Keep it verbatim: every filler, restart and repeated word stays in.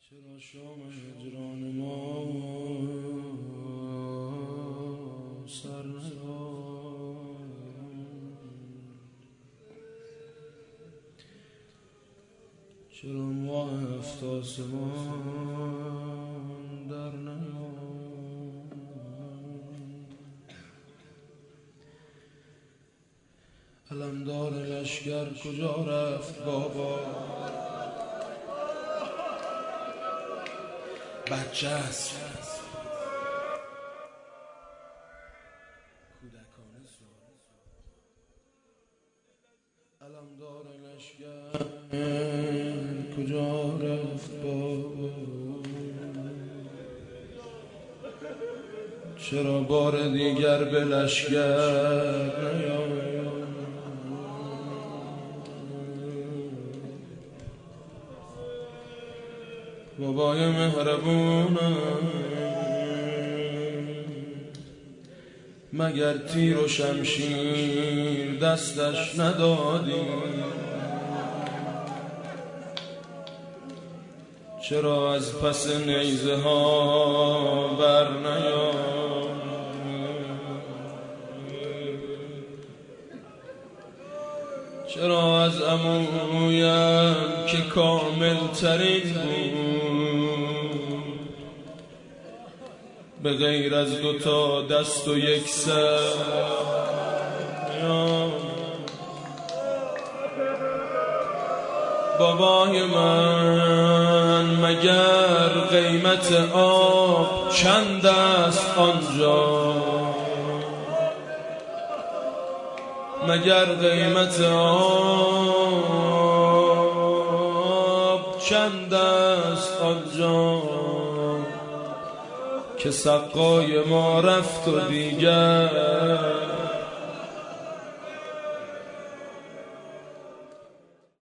چرا شام هجران ما سر نیاد، چرا ماه هفت آسمان در نیاد، علمدار لشکر کجا رفت بابا؟ بچه است کودکانه سوال، علمدار لشکر کجا رفت بابا؟ چرا بار دیگر به لشکر نیاید؟ بابای مهربونم مگر تیر و شمشیر دستش ندادی؟ چرا از پس نیزه ها بر نیاد؟ چرا از عمویم که کامل ترین بود به غیر از دوتا دست و یک سر بابای من مگر قیمت آب چند است آنجا؟ مگر قیمت آب چند است آنجا که سقای ما رفت و دیگر